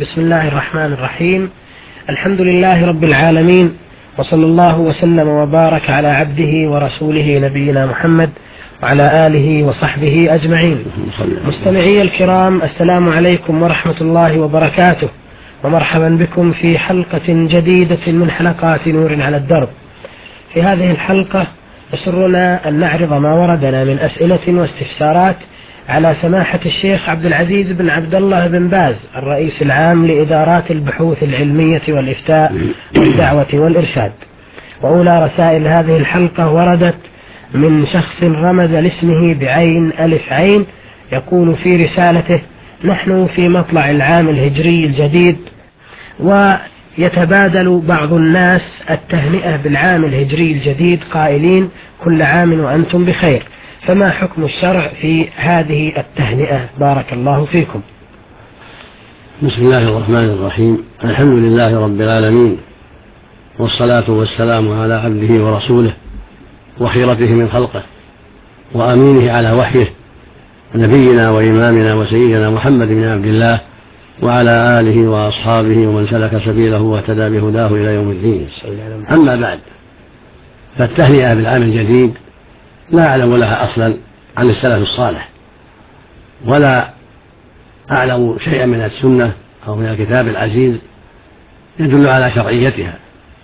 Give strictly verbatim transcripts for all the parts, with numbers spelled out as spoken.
بسم الله الرحمن الرحيم. الحمد لله رب العالمين، وصلى الله وسلم وبارك على عبده ورسوله نبينا محمد وعلى آله وصحبه أجمعين. مستمعي الكرام، السلام عليكم ورحمة الله وبركاته، ومرحبا بكم في حلقة جديدة من حلقات نور على الدرب. في هذه الحلقة يسرنا أن نعرض ما وردنا من أسئلة واستفسارات على سماحة الشيخ عبد العزيز بن عبد الله بن باز، الرئيس العام لإدارات البحوث العلمية والإفتاء والدعوة والإرشاد. وأولى رسائل هذه الحلقة وردت من شخص رمز لاسمه بعين ألف عين، يقول في رسالته: نحن في مطلع العام الهجري الجديد، ويتبادل بعض الناس التهنئة بالعام الهجري الجديد قائلين كل عام وأنتم بخير، فما حكم الشرع في هذه التهنئة؟ بارك الله فيكم. بسم الله الرحمن الرحيم. الحمد لله رب العالمين، والصلاة والسلام على عبده ورسوله وخيرته من خلقه وأمينه على وحيه، نبينا وإمامنا وسيدنا محمد بن عبد الله وعلى آله وأصحابه ومن سلك سبيله واهتدى بهداه إلى يوم الدين. أما بعد، فالتهنئة بالعام الجديد لا أعلم لها أصلا عن السلف الصالح، ولا أعلم شيئا من السنة أو من الكتاب العزيز يدل على شرعيتها،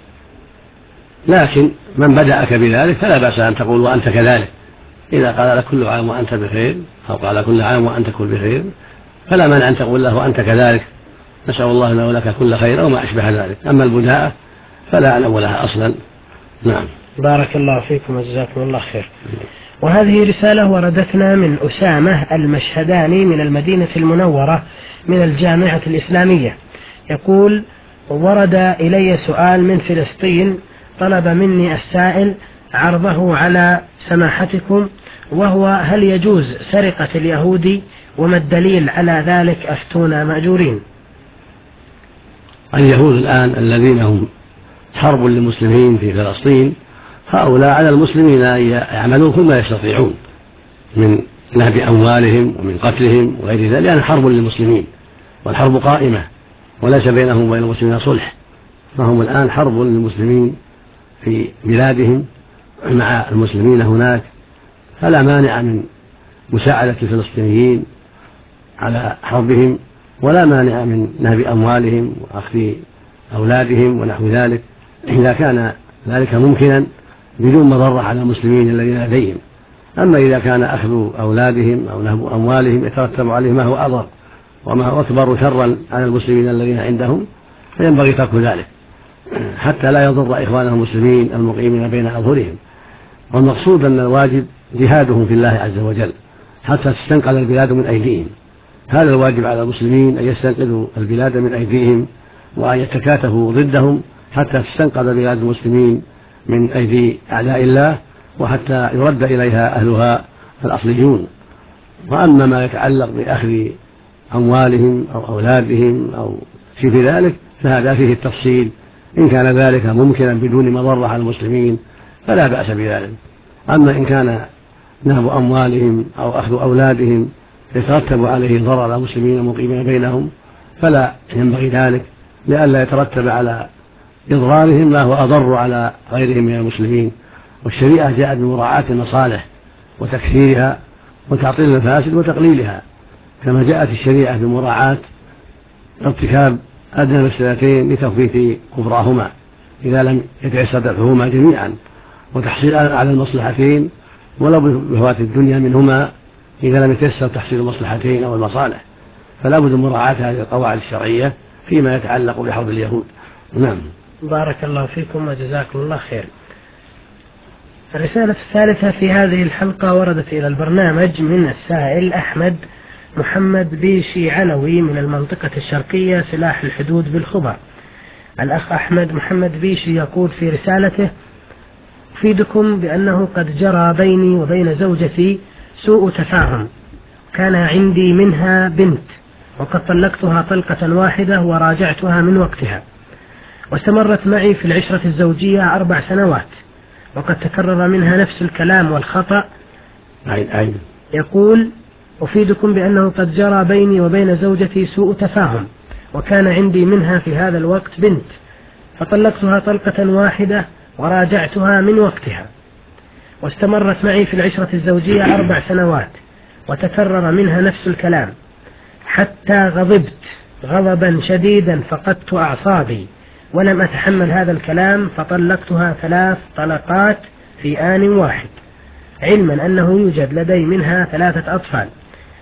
لكن من بدأك بذلك فلا بأس أن تقول وأنت كذلك. إذا قال لك كل عام وأنت بخير، أو قال كل عام وأنت كل بخير، فلا مانع أن تقول له وأنت كذلك، نسأل الله له لك كل خير أو ما أشبه ذلك. أما البداءة فلا أعلم لها أصلا. نعم. بارك الله فيكم وجزاكم الله خير. وهذه رسالة وردتنا من أسامة المشهداني من المدينة المنورة من الجامعة الإسلامية، يقول: ورد إلي سؤال من فلسطين، طلب مني السائل عرضه على سماحتكم، وهو: هل يجوز سرقة اليهودي؟ وما الدليل على ذلك؟ أفتونا مأجورين. اليهود الآن الذين هم حرب للمسلمين في فلسطين، هؤلاء على المسلمين أن يعملون كل ما يستطيعون من نهب أموالهم ومن قتلهم وغير ذلك، لأن حرب للمسلمين، والحرب قائمة وليس بينهم وبين المسلمين صلح، فهم الآن حرب للمسلمين في بلادهم مع المسلمين هناك، فلا مانع من مساعدة الفلسطينيين على حربهم، ولا مانع من نهب أموالهم وأخذ أولادهم ونحو ذلك، إذا كان ذلك ممكنا بدون مضرة على المسلمين الذين لديهم. أما إذا كان أخذ أولادهم أو نهب أموالهم يترتب عليه ما هو أضر وما هو أكبر شرا على المسلمين الذين عندهم، فينبغي ترك ذلك حتى لا يضر إخوانهم المسلمين المقيمين بين أظهرهم. والمقصود أن الواجب جهادهم في الله عز وجل حتى تستنقذ البلاد من أيديهم. هذا الواجب على المسلمين، أن يستنقذوا البلاد من أيديهم، وأن يتكاتفوا ضدهم حتى تستنقذ بلاد المسلمين من أيدي أعداء الله، وحتى يرد إليها أهلها الأصليون. وأما ما يتعلق بأخذ أموالهم أو أولادهم أو في ذلك فهذا فيه التفصيل، إن كان ذلك ممكنا بدون مضرة على المسلمين فلا بأس بذلك. أما إن كان نهب أموالهم أو أخذ أولادهم يترتب عليه ضرر على المسلمين المقيمين بينهم فلا ينبغي ذلك، لئلا يترتب على إضرارهم ما هو أضر على غيرهم من المسلمين. والشريعة جاءت بمراعاة المصالح وتكثيرها وتعطيل المفاسد وتقليلها، كما جاءت الشريعة بمراعاة ارتكاب أدنى المفسدتين لتخفيف كبراهما إذا لم يتيسر دفعهما جميعا، وتحصيل على المصلحتين ولو بفوات الدنيا منهما إذا لم يتيسر تحصيل المصلحتين أو المصالح. فلا بد من مراعاة هذه القواعد الشرعية فيما يتعلق بحرب اليهود. نعم. بارك الله فيكم وجزاكم الله خير. الرسالة الثالثة في هذه الحلقة وردت إلى البرنامج من السائل أحمد محمد بيشي علوي من المنطقة الشرقية سلاح الحدود بالخبر. الأخ أحمد محمد بيشي يقول في رسالته: أفيدكم بأنه قد جرى بيني وبين زوجتي سوء تفاهم، كان عندي منها بنت، وقد طلقتها طلقة واحدة وراجعتها من وقتها، واستمرت معي في العشرة الزوجية أربع سنوات، وقد تكرر منها نفس الكلام والخطأ. يقول: أفيدكم بأنه قد جرى بيني وبين زوجتي سوء تفاهم، وكان عندي منها في هذا الوقت بنت، فطلقتها طلقة واحدة وراجعتها من وقتها، واستمرت معي في العشرة الزوجية أربع سنوات، وتكرر منها نفس الكلام حتى غضبت غضبا شديدا فقدت أعصابي ولم أتحمل هذا الكلام، فطلقتها ثلاث طلقات في آن واحد، علما أنه يوجد لدي منها ثلاثة أطفال.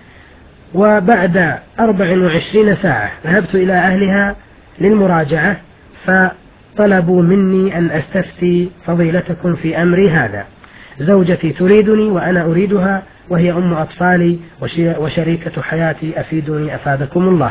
وبعد أربع وعشرين ساعة ذهبت إلى أهلها للمراجعة، فطلبوا مني أن أستفتي فضيلتكم في أمري هذا. زوجتي تريدني وأنا أريدها، وهي أم أطفالي وشريكة حياتي، أفيدني أفادكم الله.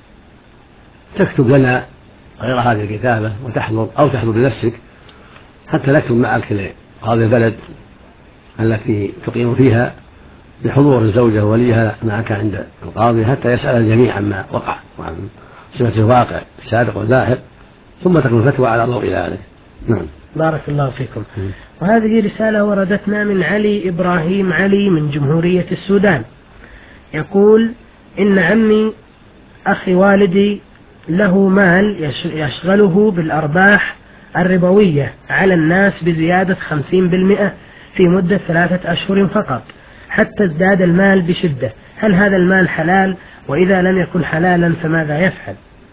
تكتب لنا غير هذه الكتابة وتحضر أو تحضر بنفسك حتى نكتب معك لقاضي البلد التي تقيم فيها بحضور الزوجة ووليها معك عند القاضي حتى يسأل الجميع عما وقع وعن صفة الواقع السابق واللاحق، ثم تكون فتوى على ضوء ذلك. نعم. بارك الله فيكم. وهذه رسالة وردتنا من علي إبراهيم علي من جمهورية السودان، يقول: إن عمي أخي والدي له مال يشغله بالأرباح الربوية على الناس بزيادة خمسين بالمئة في مدة ثلاثة أشهر فقط، حتى ازداد المال بشدة. هل هذا المال حلال؟ وإذا لم يكن حلالا فماذا يفعل؟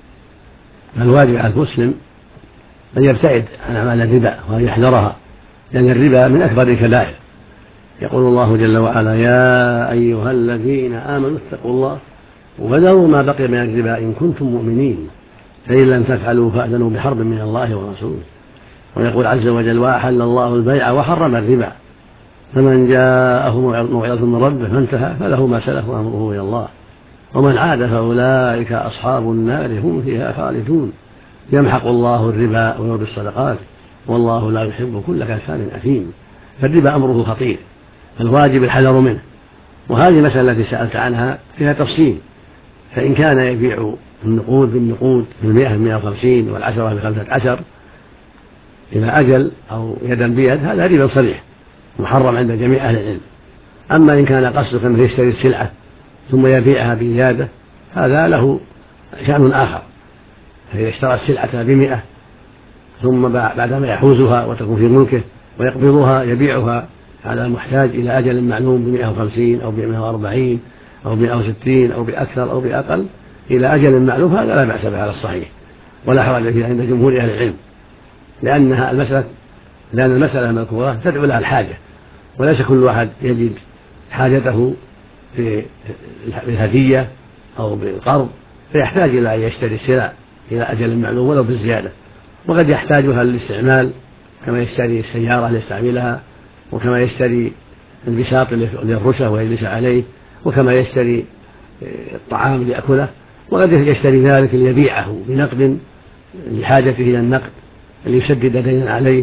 الواجب على المسلم أن يبتعد عن أعمال الربا وأن يحذرها، لأن الربا من أكبر الكبائر. يقول الله جل وعلا: يا أيها الذين آمنوا اتقوا الله وذروا ما بقي من الربا إن كنتم مؤمنين، فإن لم تفعلوا فأذنوا بحرب من الله ورسوله. ويقول عز وجل: وأحل الله البيع وحرم الربا، فمن جاءه موعظة من ربه فانتهى فله ما سلف وأمره إلى الله، ومن عاد فأولئك أصحاب النار هم فيها خالدون. يمحق الله الربا ويربي الصدقات والله لا يحب كل كفار أثيم. فالربا أمره خطير، فالواجب الحذر منه. وهذه المسألة التي سألت عنها فيها تفصيل، فإن كان يبيع النقود بالنقود بالمئة بالمئة وخمسين والعشرة بخمسة عشر إلى أجل أو يدا بيد، هذا ربا صريح محرم عند جميع أهل العلم. أما إن كان قصدك أنه يشتري السلعة ثم يبيعها بزيادة، هذا له شأن آخر. فإذا اشترى السلعة بمئة ثم بعدما يحوزها وتكون في ملكه ويقبضها يبيعها على محتاج إلى أجل معلوم بمئة وخمسين أو بمئة وأربعين أو بمئة وستين أو بأكثر أو بأقل إلى أجل معلوم، هذا لا بأس به على الصحيح ولا حرج فيه عند جمهور أهل العلم، لأنها المسألة لأن المسألة المذكورة تدعو لها الحاجة، وليس كل واحد يجد حاجته بالهدية أو بالقرض فيحتاج إلى أن يشتري السلع إلى أجل معلوم ولو بالزيادة، وقد يحتاجها للاستعمال كما يشتري السيارة ليستعملها، وكما يشتري البساط للرشة ويجلس عليه، وكما يشتري الطعام ليأكله، وقد يشتري ذلك ليبيعه بنقد لحاجته إلى النقد ليسدد دينا عليه،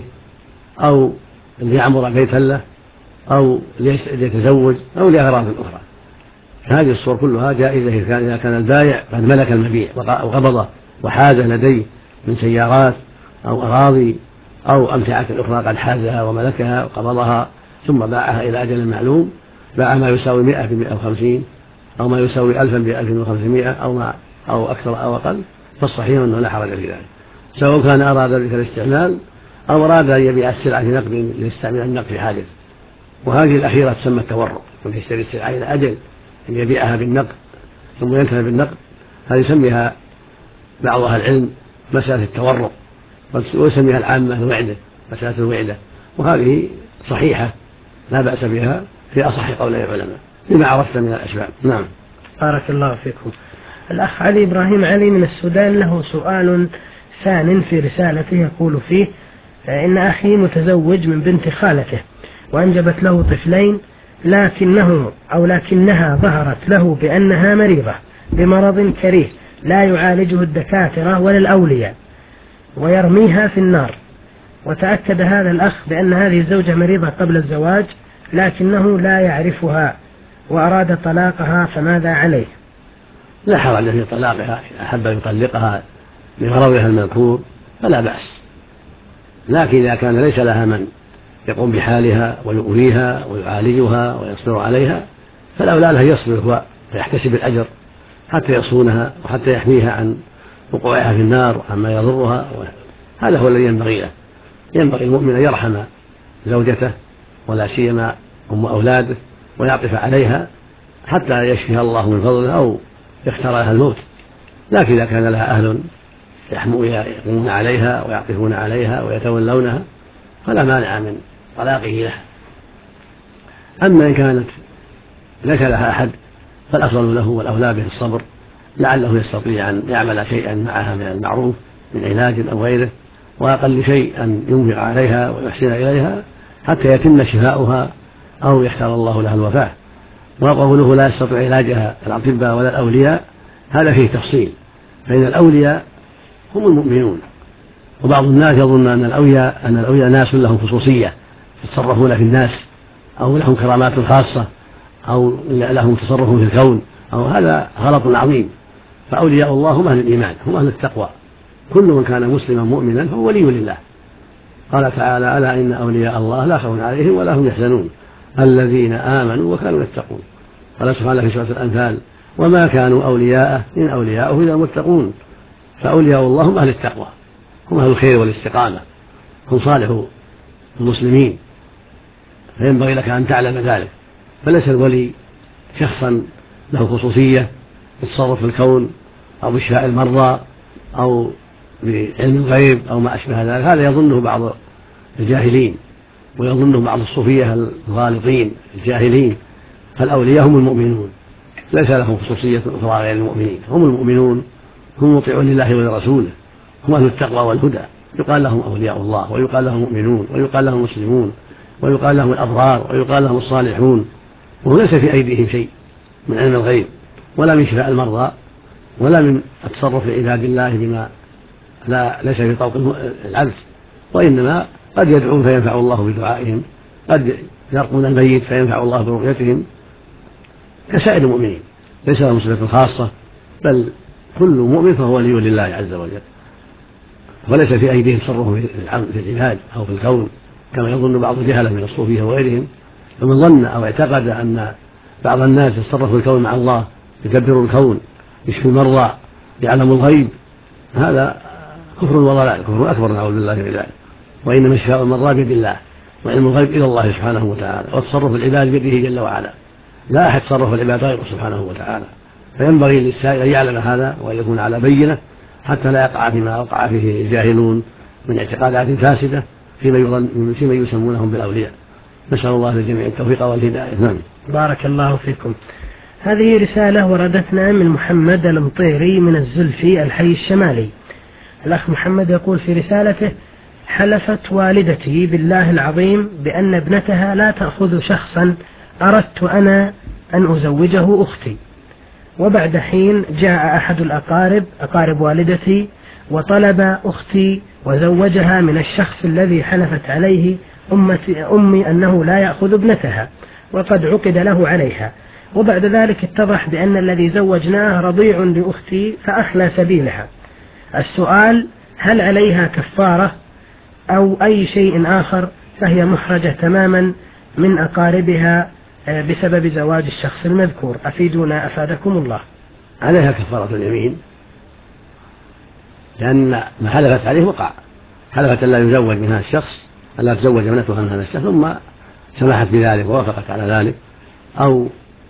أو ليعمر بيتا له، أو ليتزوج، أو لأغراض أخرى. هذه الصور كلها جائزة إذا كان البائع قد ملك المبيع وقبضه وحاز لديه من سيارات أو أراضي أو أمتعة أخرى قد حازها وملكها وقبضها ثم باعها إلى أجل معلوم، باع ما يساوي مئة بمئة وخمسين أو ما يساوي ألفا بألف وخمسمائة أو, ما أو أكثر أو أقل، فالصحيح أنه لا حرج في ذلك، سواء كان أراد ذلك الاستعمال أو أراد أن يبيع السلعة في نقد ليستعمل النقد في حاجة. وهذه الأخيرة تسمى التورق، من يشتري السلعة إلى أجل أن يبيعها بالنقد ثم ينتهي بالنقد، هذه يسميها بعض أهل العلم مسألة التورق، ويسميها العامة الوعدة، مسألة الوعدة، وهذه صحيحة لا بأس بها في أصح قولي العلماء لما عرفت من الأسباب. نعم. بارك الله فيكم. الأخ علي إبراهيم علي من السودان له سؤال ثان في رسالته، يقول فيه: إن أخي متزوج من بنت خالته وأنجبت له طفلين، لكنه أو لكنها ظهرت له بأنها مريضة بمرض كريه لا يعالجه الدكاترة ولا الأولياء ويرميها في النار، وتأكد هذا الأخ بأن هذه الزوجة مريضة قبل الزواج لكنه لا يعرفها وأراد طلاقها، فماذا عليه؟ لا حرج في طلاقها، أحب أن يطلقها لمرضها المذكور فلا بأس، لكن إذا كان ليس لها من يقوم بحالها ويؤويها ويعالجها ويصبر عليها فالأولى له يصبر هو ويحتسب الأجر حتى يصونها وحتى يحميها عن وقوعها في النار عما يضرها. هذا هو الذي ينبغي له. ينبغي المؤمن أن يرحم زوجته ولا سيما أم أولاده ويعطف عليها حتى يشفيها الله من فضله أو يختار لها الموت. لكن إذا كان لها أهل يقومون عليها ويعطفون عليها ويتولونها فلا مانع من طلاقه لها. أما إن كانت ليس لها أحد فالأفضل له والأولى به الصبر، لعله يستطيع أن يعمل شيئا معها من المعروف من علاج أو غيره، وأقل شيء أن ينفق عليها ويحسن إليها حتى يتم شفاؤها أو يختار الله لها الوفاة. وقوله لا يستطيع علاجها الأطباء ولا الأولياء هذا فيه تفصيل، فإن الأولياء هم المؤمنون، وبعض الناس يظن أن الأولياء أن الأولياء ناس لهم خصوصية يتصرفون في الناس أو لهم كرامات خاصة أو لهم تصرف في الكون، أو هذا غلط عظيم. فأولياء الله هم أهل الإيمان، هم أهل التقوى، كل من كان مسلما مؤمنا فهو ولي لله. قال تعالى ألا إن أولياء الله لا خوف عليهم ولا هم يحزنون الذين آمنوا وكانوا يتقون. قال سبحانه في سورة الأنفال وما كانوا أولياءه إن أولياءه إلا المتقون. فأولياء الله هم أهل التقوى، هم أهل الخير والاستقامة، هم صالح المسلمين، فينبغي لك أن تعلم ذلك. فليس الولي شخصا له خصوصية يتصرف في الكون أو بشفاء المرضى أو بعلم الغيب أو ما أشبه ذلك، هذا يظنه بعض الجاهلين ويظنه بعض الصوفية الغالطين الجاهلين. فالأولياء هم المؤمنون، ليس لهم خصوصية أخرى غير المؤمنين، هم المؤمنون، هم مطيعون لله ولرسوله، هم أهل التقوى والهدى. يقال لهم أولياء الله ويقال لهم مؤمنون ويقال لهم مسلمون ويقال لهم الأبرار ويقال لهم الصالحون، وهو ليس في أيديهم شيء من علم الغيب ولا من شفاء المرضى ولا من التصرف في عباد الله بما لا ليس في طوق العبد، وإنما قد يدعون فينفع الله بدعائهم، قد يرقون الميت فينفع الله برؤيتهم كسائر المؤمنين، ليس لهم صفة خاصة، بل كل مؤمن فهو ولي لله عز وجل، وليس في أيديهم تصرف في العباد أو في الكون كما يظن بعض الجهلة من الصوفية وغيرهم. فمن ظن أو اعتقد أن بعض الناس يتصرف في الكون مع الله، يدبر الكون، يشفي المرضى، يعلم الغيب، هذا كفر وضلال، كفر أكبر نعوذ بالله من ذلك. وإنما شفاء المرضى بيد الله، وعلم الغيب إلى الله سبحانه وتعالى، وتصرف العباد بيده جل وعلا، لا أحد تصرف العباد غيره سبحانه وتعالى. فينبغي للسائل أن يعلم هذا وأن يكون على بينة حتى لا يقع فيما وقع فيه الجاهلون من اعتقادات فاسدة فيما يسمونهم بالأولياء. نسأل الله للجميع التوفيق والهداية. نعم. بارك الله فيكم. هذه رسالة وردتنا من محمد المطيري من الزلفي الحي الشمالي. الأخ محمد يقول في رسالته: حلفت والدتي بالله العظيم بأن ابنتها لا تأخذ شخصا أردت أنا أن أزوجه أختي، وبعد حين جاء أحد الأقارب أقارب والدتي وطلب أختي وزوجها من الشخص الذي حلفت عليه أمي أنه لا يأخذ ابنتها وقد عقد له عليها، وبعد ذلك اتضح بأن الذي زوجناه رضيع لأختي فأخلى سبيلها. السؤال: هل عليها كفارة أو أي شيء آخر، فهي محرجة تماما من أقاربها بسبب زواج الشخص المذكور؟ أفيدونا أفادكم الله. عليها كفارة اليمين، لأن ما حلفت عليه وقع، حلفت أن لا يزوج منها الشخص، أن لا تزوج ابنتها من هذا الشخص، ثم سمحت بذلك ووافقت على ذلك، أو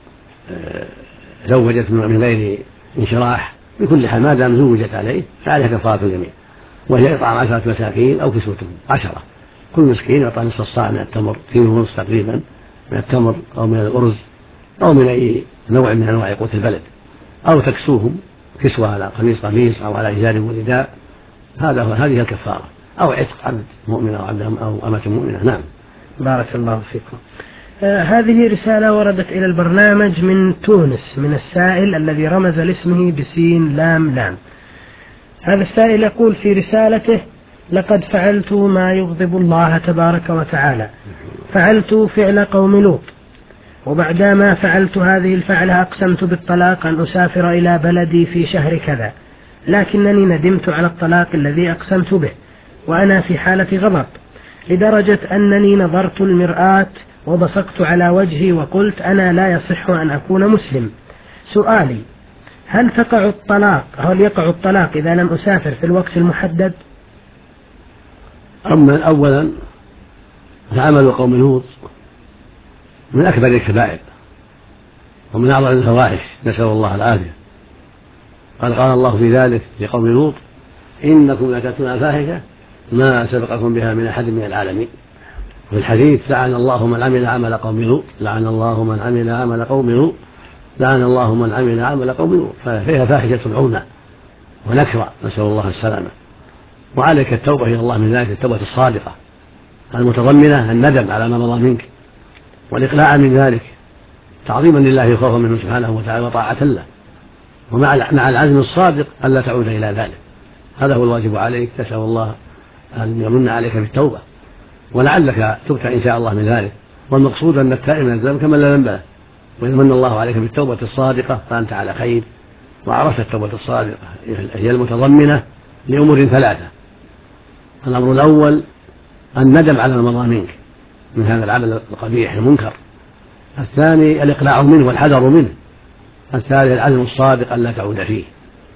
زوجت من غير انشراح، بكل حال ما دام زوجت عليه فعليها كفارة اليمين، وهي إطعام عشرة مساكين أو كسوتهم عشرة، كل مسكين يعطى نصف الصاع من التمر، كيلو ونصف تقريبا من التمر أو من الأرز أو من أي نوع من أنواع قوت البلد، أو تكسوهم كسوة على قميص قميص أو على إزار ورداء، هذا هو هذه الكفارة، أو عتق عبد مؤمن أو عبد أو أمة مؤمنة. نعم. بارك الله فيكم. آه هذه رسالة وردت إلى البرنامج من تونس من السائل الذي رمز لاسمه بسين لام لام. هذا السائل يقول في رسالته: لقد فعلت ما يغضب الله تبارك وتعالى، فعلت فعل قوم لوط، وبعدما فعلت هذه الفعلة أقسمت بالطلاق أن أسافر إلى بلدي في شهر كذا، لكنني ندمت على الطلاق الذي أقسمت به وأنا في حالة غضب، لدرجة أنني نظرت المرآة وبصقت على وجهي وقلت أنا لا يصح أن أكون مسلم. سؤالي: هل تقع الطلاق هل يقع الطلاق إذا لم أسافر في الوقت المحدد؟ أما أولا فعمل قوم لوط من أكبر الكبائر ومن أعظم الفواحش، نسأل الله العافية. قال قال الله في ذلك لقوم لوط إنكم لتأتون الفاحشة ما سبقكم بها من أحد من العالمين. في الحديث لعن الله من عمل عمل قوم لوط لعن الله من عمل عمل قوم لوط لعن الله من عمل عمل قوم لوط، ففيها فاحشة عونة ونكرة، نسأل الله السلامة. وعليك التوبة إلى الله من ذلك، التوبة الصادقة المتضمنة الندم على ما مضى منك والإقلاع من ذلك تعظيما لله وخوفا منه سبحانه وتعالى وطاعة له، ومع مع العزم الصادق ألا تعود إلى ذلك. هذا هو الواجب عليك، تسأل الله أن يمن عليك بالتوبة، ولعلك تبت إن شاء الله من ذلك. والمقصود أن التائب من الذنب كمن لا ذنب له، وإذا من الله عليك بالتوبة الصادقة فأنت على خير. وعرفت التوبة الصادقة هي المتضمنة لأمور ثلاثة: الأمر الأول الندم على ما مضى منك من هذا العمل القبيح المنكر، الثاني الإقلاع منه والحذر منه، الثالث العزم الصادق ألا تعود فيه.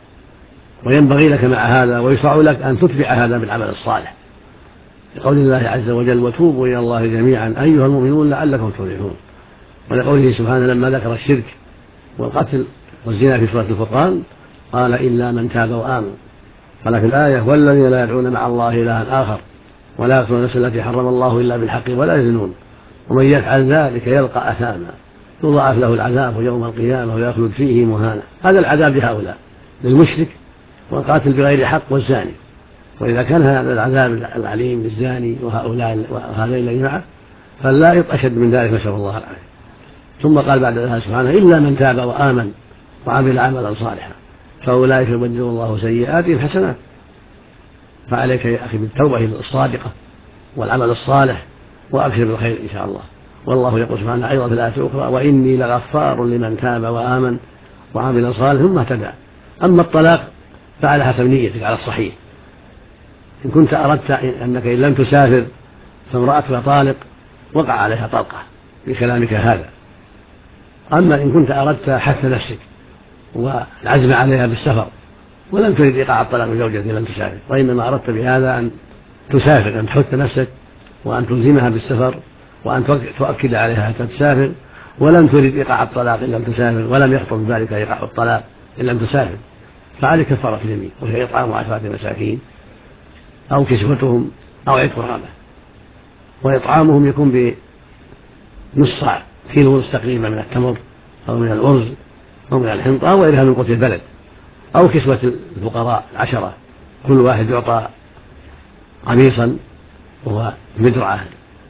وينبغي لك مع هذا ويشرع لك أن تتبع هذا بالعمل الصالح، لقول الله عز وجل وتوبوا إلى الله جميعا أيها المؤمنون لعلكم تفلحون، ولقوله سبحانه لما ذكر الشرك والقتل والزنا في سورة الفرقان قال إلا من تاب وآمن. قال في الآية والذين لا يدعون مع الله إلها آخر ولا يقتلون النفس التي حرم الله إلا بالحق ولا يزنون ومن يفعل ذلك يلقى أثاما يضاعف له العذاب يوم القيامة ويخلد فيه مهانا. هذا العذاب لهؤلاء، للمشرك والقاتل بغير حق والزاني. وإذا كان هذا العذاب العليم للزاني وهؤلاء وهذين الذين معه فاللائق أشد من ذلك، نسأل الله العافية. ثم قال بعد ذلك سبحانه إلا من تاب وآمن وعمل عملا صالحا فأولئك يبدل الله سيئاتهم حسنات. فعليك يا أخي بالتوبة الصادقة والعمل الصالح وأبشر بالخير إن شاء الله. والله يقول سبحانه أيضا في الآية الأخرى وإني لغفار لمن تاب وآمن وعمل صالحا ثم اهتدى. أما الطلاق فعلى حسب نيتك على الصحيح. إن كنت أردت أنك إن لم تسافر فامرأتك طالق وقع عليها طلقة بكلامك هذا. أما إن كنت أردت حث نفسك والعزم عليها بالسفر ولم تريد إيقاع الطلاق بزوجتك لم تسافر، وإنما أردت بهذا أن تسافر، أن تحث نفسك وأن تلزمها بالسفر وأن تؤكد عليها حتى تسافر، ولم تريد إيقاع الطلاق إن لم تسافر ولم يخطر بذلك إيقاع الطلاق إن لم تسافر، فعليك كفارة اليمين وهي إطعام عشرة مساكين أو كسوتهم أو عتق رقبة. وإطعامهم يكون بنص صاع كيلو ونص تقريبا من التمر أو من الأرز أو من الحنطة أو غيرها من قوت البلد، أو كسوة الفقراء عشرة كل واحد يعطى قميصا ومدرعة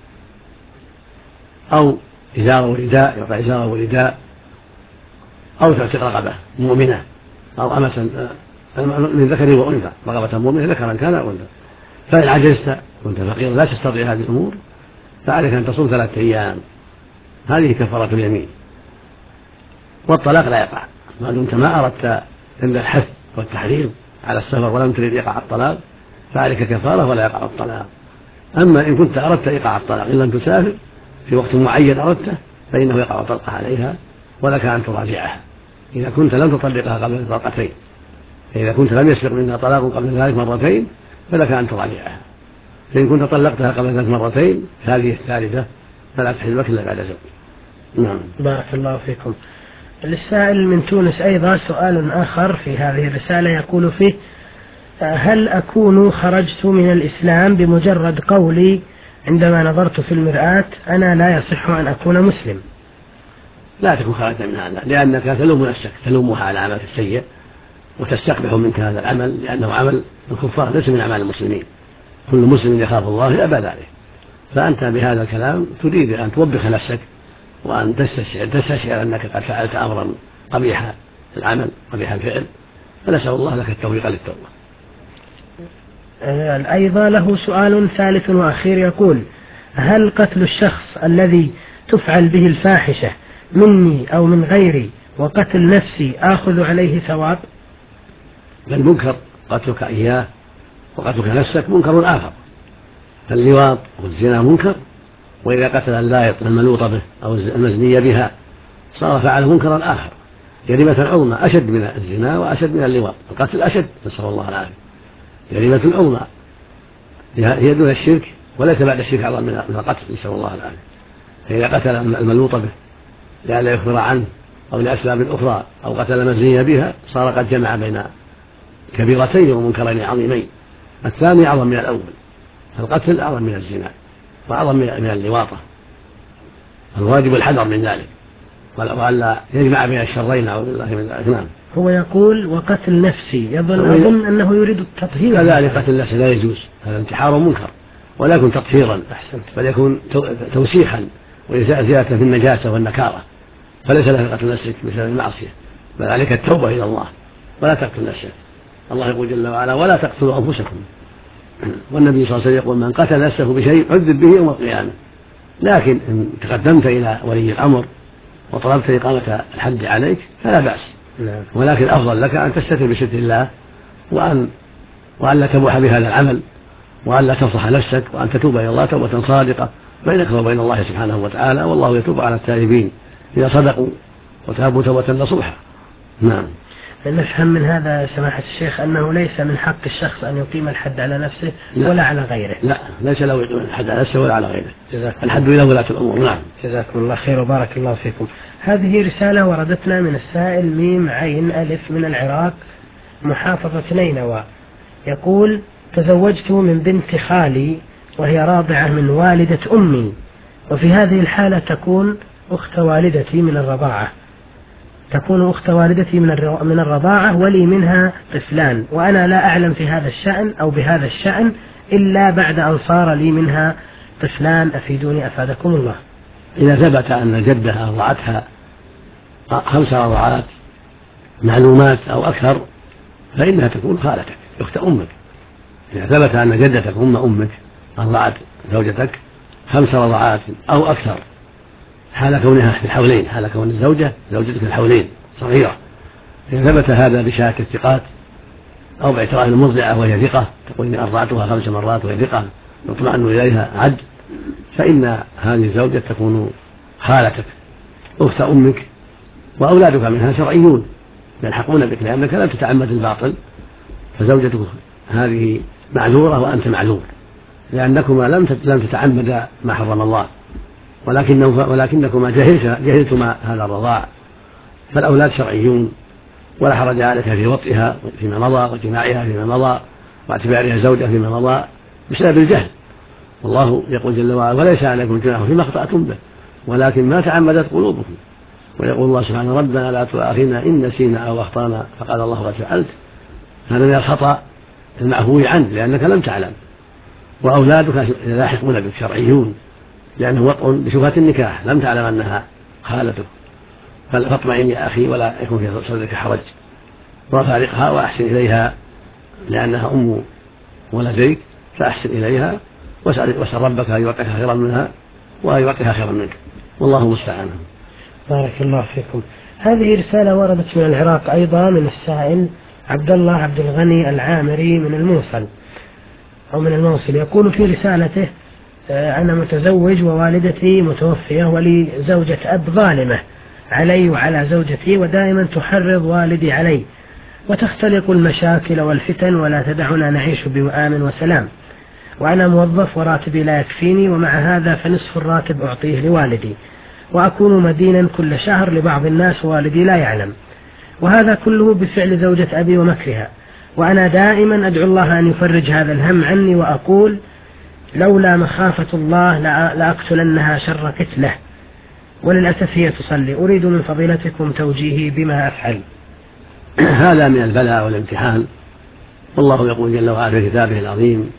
أو إزار ورداء، يعطى إزار ورداء، أو تعتق رقبة مؤمنة أو أمة من ذكر وأنثى، رقبة مؤمنة ذكرا كان أو أنثى. فإن عجزت كنت فقيرا لا تستطيع هذه الأمور فعليك أن تصوم ثلاثة أيام، هذه كفارة اليمين. والطلاق لا يقع ما دمت ما أردت إلا الحث والتحريض على السفر ولم تريد إيقاع الطلاق فعليك كفارة ولا يقع الطلاق. أما إن كنت أردت إيقاع الطلاق إن لم تسافر في وقت معين أردته فإنه يقع طلقة عليها ولك أن تراجعها إذا كنت لم تطلقها قبل طلقتين. إذا كنت لم يسبق منها طلاق قبل ذلك مرتين فلك أن تراجعها. فإن كنت طلقتها قبل ذلك مرتين هذه الثالثة فلا تحل لك إلا بعد زوج. نعم. بارك الله فيكم. للسائل من تونس أيضا سؤال آخر في هذه الرسالة يقول فيه هل أكون خرجت من الإسلام بمجرد قولي عندما نظرت في المرآة أنا لا يصح أن أكون مسلم؟ لا تكون خرجت من هذا، لأنك تلوم نفسك، تلومها على عملك السيء وتستقبح منك هذا العمل لأنه عمل الكفار ليس من أعمال المسلمين. كل مسلم يخاف الله يأبى ذلك، فأنت بهذا الكلام تريد أن توبخ نفسك وأن تستشعر, تستشعر أنك قد فعلت أمرا قبيح العمل قبيح الفعل، فنسأل الله لك التوفيق للتوبة. أيضا له سؤال ثالث وأخير يقول هل قتل الشخص الذي تفعل به الفاحشة مني أو من غيري وقتل نفسي آخذ عليه ثواب؟ المنكر قتلك إياه وقتلك نفسك منكر آخر. اللواط والزنا منكر، وإذا قتل اللائط الملوط به أو المزني بها صار فعل منكرا آخر. جريمة عظمى أشد من الزنا وأشد من اللواط. القتل أشد، نسأل الله العافية. جريمة عظمى هي دون الشرك، وليس بعد الشرك أعظم من القتل، نسأل الله العافية. فإذا قتل الملوط به لئلا يخبر عنه أو لأسباب أخرى أو قتل من زين بها صار قد جمع بين كبيرتين ومنكرين عظيمين. الثاني أعظم من الأول، القتل أعظم من الزنا وأعظم من اللواطة. الواجب الحذر من ذلك وألا يجمع بين الشرين، نعوذ بالله من ذلك. نعم. هو يقول وقتل نفسي، يظن أظن أنه يريد التطهير. كذلك قتل النفس لا يجوز، هذا انتحار منكر ولا يكون تطهيرا، بل يكون توسيحا وزيادة في النجاسة والنكارة، فليس له قتل نفسك بسبب المعصية، بل عليك التوبة إلى الله ولا تقتل نفسك. الله يقول جل وعلا ولا تقتلوا أنفسكم، والنبي صلى الله عليه وسلم يقول من قتل نفسه بشيء عذب به يوم القيامة. لكن إن تقدمت إلى ولي الأمر وطلبت إقامة الحد عليك فلا بأس، ولكن أفضل لك أن تستتر بستر الله وأن وأن لا تبوح بهذا العمل وأن لا تفضح نفسك وأن تتوب إلى الله توبة صادقة بينك وبين الله سبحانه وتعالى، والله يتوب على التائبين إذا صدقوا وتابوا توبة نصوحا. نعم. نفهم من هذا سماحة الشيخ أنه ليس من حق الشخص أن يقيم الحد على نفسه لا. ولا على غيره. لا، ليس له يقيم الحد على نفسه ولا على غيره، الحد إلى ولاة الأمور. نعم. جزاكم الله خير وبارك الله فيكم. هذه رسالة وردتنا من السائل ميم عين ألف من العراق محافظة نينوى، يقول تزوجت من بنت خالي وهي راضعة من والدة أمي، وفي هذه الحالة تكون أخت والدتي من الرضاعة تكون أخت والدتي من الرضاعة ولي منها طفلان، وأنا لا أعلم في هذا الشأن أو بهذا الشأن إلا بعد أن صار لي منها طفلان، أفيدوني أفادكم الله. إذا ثبت أن جدها أرضعتها خمس رضعات معلومات أو أكثر فإنها تكون خالتك أخت أمك. إذا ثبت أن جدتك أم أمك أرضعت زوجتك خمس رضعات أو أكثر حال كونها في الحولين، حال كون الزوجة زوجتك الحولين صغيرة، إذا ثبت هذا بشهادة الثقات أو باعتراف المرضعة وهي ثقة تقول إني أرضعتها خمس مرات وهي ثقة يطمئن إليها عد، فإن هذه الزوجة تكون خالتك أخت أمك، وأولادك منها شرعيون يلحقون بك لأنك لم تتعمد الباطل، فزوجتك هذه معذورة وأنت معذور لأنكما لم تتعمد ما حرم الله، ولكنكما جهلتما هذا الرضاع، فالأولاد شرعيون ولا حرج عليك في وطئها فيما مضى وجماعها فيما مضى واعتبارها زوجة فيما مضى بسبب الجهل. والله يقول جل وعلا وليس عليكم جناح فيما أخطأتم به ولكن ما تعمدت قلوبكم، ويقول الله سبحانه ربنا لا تؤاخذنا إن نسينا أو أخطأنا فقال الله قد فعلت، هذا من الخطأ المعفو عنه لأنك لم تعلم. وأولادك لاحقون بك شرعيون لأنه وطء بشبهة النكاح لم تعلم أنها خالتك، فاطمئن يا أخي ولا يكون في صدرك حرج وفارقها وأحسن إليها لأنها أم ولديك، فأحسن إليها واسأل ربك أن يعطيها خيرا منها وأن يعطيها خيرا منك، والله المستعان. بارك الله فيكم. هذه رسالة وردت من العراق أيضا من السائل عبد الله عبد الغني العامري من الموصل أو من الموصل، يقول في رسالته أنا متزوج ووالدتي متوفية ولي زوجة أب ظالمة علي وعلى زوجتي ودائما تحرض والدي علي وتختلق المشاكل والفتن ولا تدعنا نعيش بوئام وسلام، وأنا موظف وراتبي لا يكفيني، ومع هذا فنصف الراتب أعطيه لوالدي وأكون مدينا كل شهر لبعض الناس ووالدي لا يعلم، وهذا كله بفعل زوجة أبي ومكرها، وأنا دائما أدعو الله أن يفرج هذا الهم عني وأقول لولا مخافة الله لأقتلنها شر قتله، وللأسف هي تصلي. أريد من فضيلتكم توجيهي بما أفعل. هذا من البلاء والامتحان، والله يقول جل وعلا في كتابه العظيم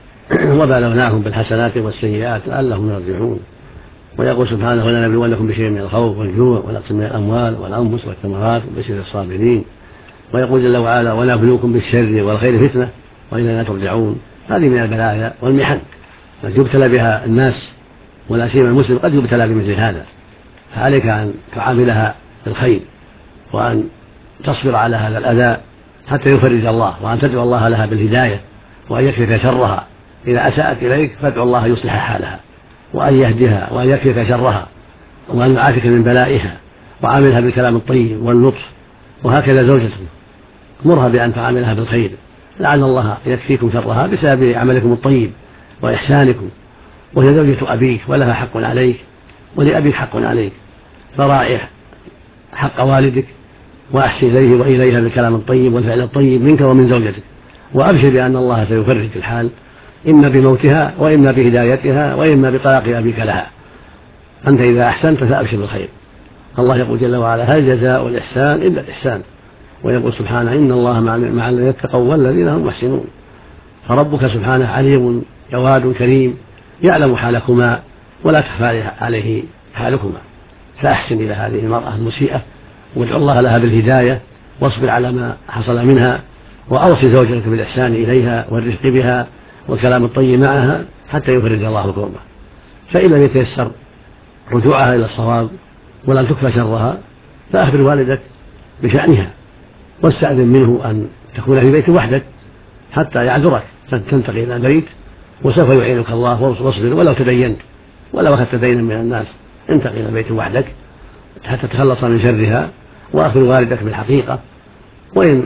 وبلوناهم بالحسنات والسيئات لعلهم يرجعون، ويقول سبحانه ولنبلونكم بشيء من الخوف والجوع ونقص من الأموال والأنفس والثمرات وبشر الصابرين، ويقول جل وعلا ونبلوكم بالشر والخير فتنة وإلينا ترجعون. هذه من البلايا والمحن التي يبتلى بها الناس، ولا سيما المسلم قد يبتلى بمثل هذا، فعليك أن تعاملها بالخير وأن تصبر على هذا الأذى حتى يفرج الله، وأن تدعو الله لها بالهداية وأن يكفيك شرها. إذا أساءت إليك فادعو الله يصلح حالها وأن يهدها وأن يكفيك شرها وأن يعافيك من بلائها، وعاملها بالكلام الطيب واللطف وهكذا زوجته مرها بأن تعاملها بالخير، لعل الله يكفيكم شرها بسبب عملكم الطيب وإحسانكم. وهي زوجة أبيك ولها حق عليك ولأبيك حق عليك، فراعي حق والدك وأحسن إليه وإليها بالكلام الطيب والفعل الطيب منك ومن زوجتك، وأبشر بأن الله سيفرج الحال إما بموتها وإما بهدايتها وإما بطلاق أبيك لها. أنت إذا أحسنت فأبشر بالخير. الله يقول جل وعلا: هل جزاء الإحسان إلا الإحسان، ويقول سبحانه: إن الله مع الذين اتقوا والذين هم محسنون. فربك سبحانه عليم جواد كريم يعلم حالكما ولا تخفى عليه حالكما، فأحسن إلى هذه المرأة المسيئة وادعو الله لها بالهداية واصبر على ما حصل منها، وأوصي زوجتك بالإحسان إليها والرفق بها والكلام الطيب معها حتى يفرج الله كربها. فإن لم يتيسر رجوعها إلى الصواب ولم تكفى شرها فأخبر والدك بشأنها واستأذن منه أن تكون في بيت وحدك حتى يعذرك تنتقل إلى بيت، وسوف يعينك الله. واصبر ولو تدينت ولو أخذت دينا من الناس، انتقل إلى بيت وحدك حتى تتخلص من شرها، وأخبر والدك بالحقيقة. وإن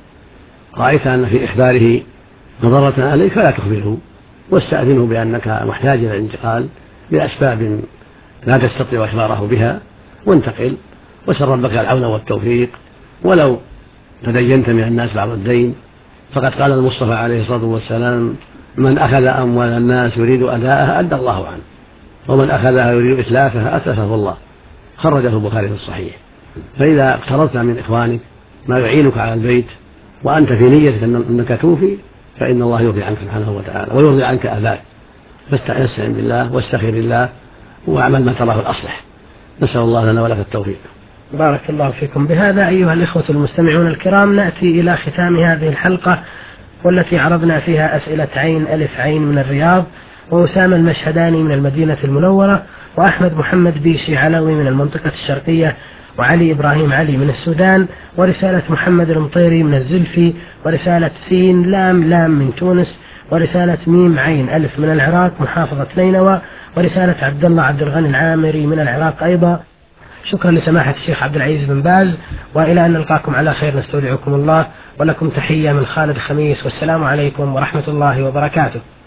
رأيت أن في إخباره مضرة عليك فلا تخبره، واستأذنه بأنك محتاج إلى الانتقال لأسباب لا تستطيع إخباره بها، وانتقل وسل ربك العون والتوفيق. ولو تدينت من الناس بعض الدين فقد قال المصطفى عليه الصلاة والسلام: من أخذ أموال الناس يريد أداءها أدى الله عنه، ومن أخذها يريد إتلافها أتلفه الله. خرجه البخاري في الصحيح. فإذا اقترضت من إخوانك ما يعينك على البيت وأنت في نيتك أنك توفي فإن الله يرضي عنك سبحانه وتعالى ويرضي عنك أباك، فاستعن بالله واستخير الله واعمل ما تراه الأصلح. نسأل الله لنا ولك التوفيق. بارك الله فيكم. بهذا أيها الإخوة المستمعون الكرام نأتي إلى ختام هذه الحلقة، والتي عرضنا فيها أسئلة عين ألف عين من الرياض، وأسامة المشهداني من المدينة المنورة، وأحمد محمد بيشي علوي من المنطقة الشرقية، وعلي إبراهيم علي من السودان، ورسالة محمد المطيري من الزلفي، ورسالة سين لام لام من تونس، ورسالة ميم عين ألف من العراق محافظة نينوى، ورسالة عبد الله عبد الغني العامري من العراق أيضا. شكرا لسماحة الشيخ عبد العزيز بن باز، وإلى أن نلقاكم على خير نستودعكم الله، ولكم تحية من خالد خميس، والسلام عليكم ورحمة الله وبركاته.